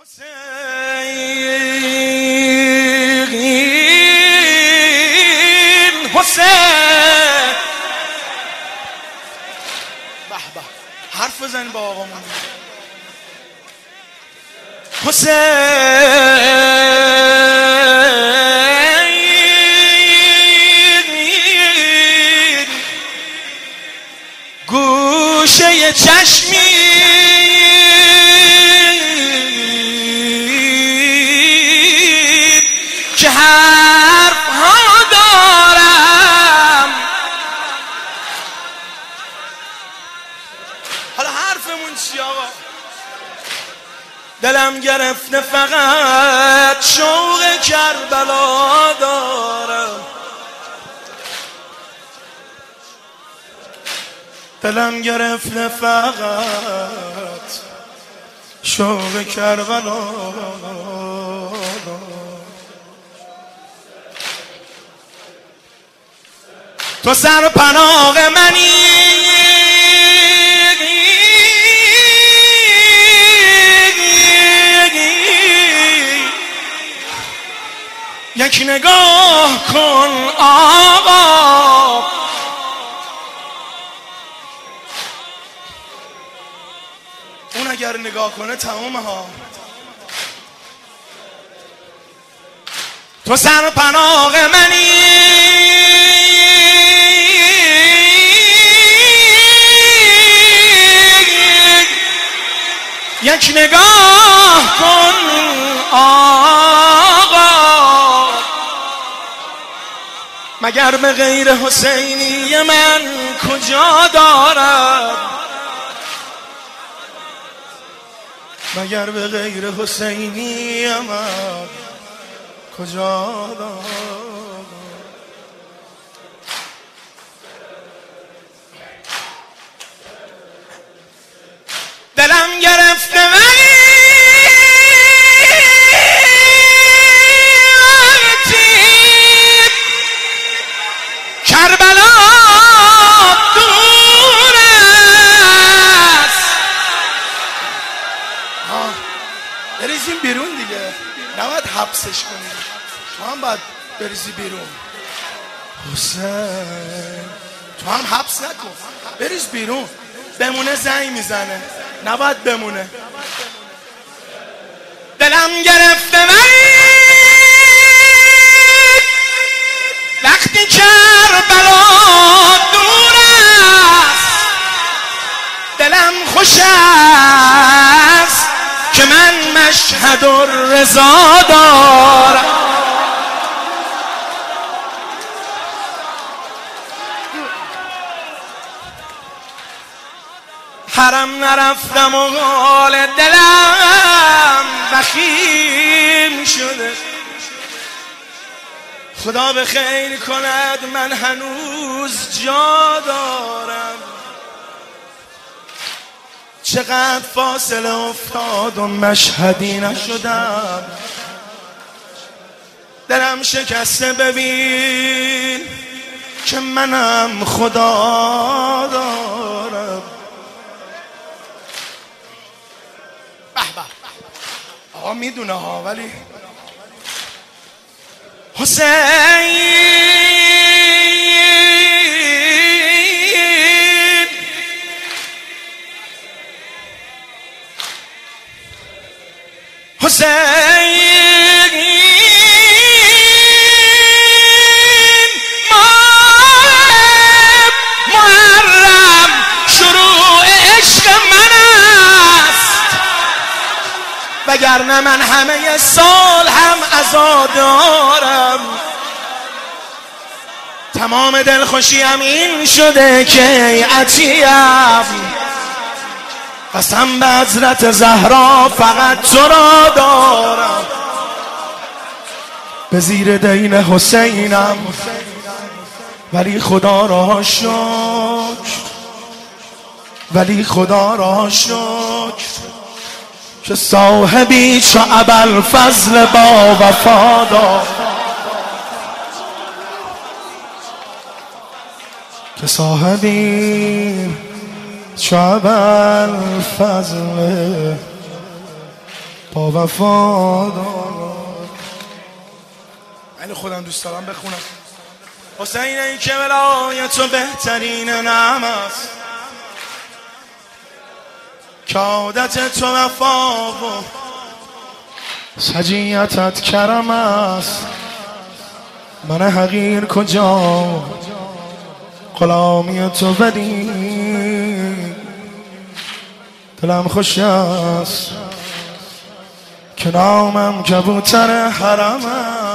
حسین به به حرف بزنیم با آقامون. حسین گوشه چشمی که حرف ها دارم. حالا حرفمون چی آقا؟ دلم گرفته فقط شوق کربلا دارم. دلم گرفته فقط شوق کربلا دارم. تو سر پناه منی یک نگاه کن آقا. اون اگر نگاه کنه تمومه ها. تو سر پناه منی یک نگاه کن آقا. مگر به غیر حسینی من کجا دارد؟ مگر به غیر حسینی من کجا دارد؟ دلم گرفته ولی کربلا دور است. بریزیم بیرون دیگه، نباید حبسش کنیم. تو هم باید بریزی بیرون. حسین تو هم حبس نکن، بریز بیرون. بمونه زنگ میزنه، نباید بمونه. دلم گرفته وقتی کربلا دور است. دلم خوش است که من مشهد الرضا دارم. حرم نرفتم و حال دلم وخیم شده. خدا به خیر کند من هنوز جا دارم. چقدر فاصله افتاد و مشهدی نشدم. دلم شکسته ببین که منم خدا دارم. آقا میدونه ها، ولی حسین حسین محرم شروع عشق من است. وگرنه من همه سال هم عزا دارم. تمام دلخوشیم این شده که ای عتیم قسم به حضرت زهرا فقط تو را دارم. به زیر دین حسینم ولی خدا را شکر، ولی خدا را شکر که صاحبی چو ابوالفضل با وفا دار. که صاحبی چو ابوالفضل با وفادار. ولی خودم دوست دارم بخونم. حسین این که ولایت و بهترین نعم است، که عادت تو وفا و سجیتت کرم است. من حقیر کجا غلامی تو بدی، دلم خوش است که نامم کبوتر حرم است.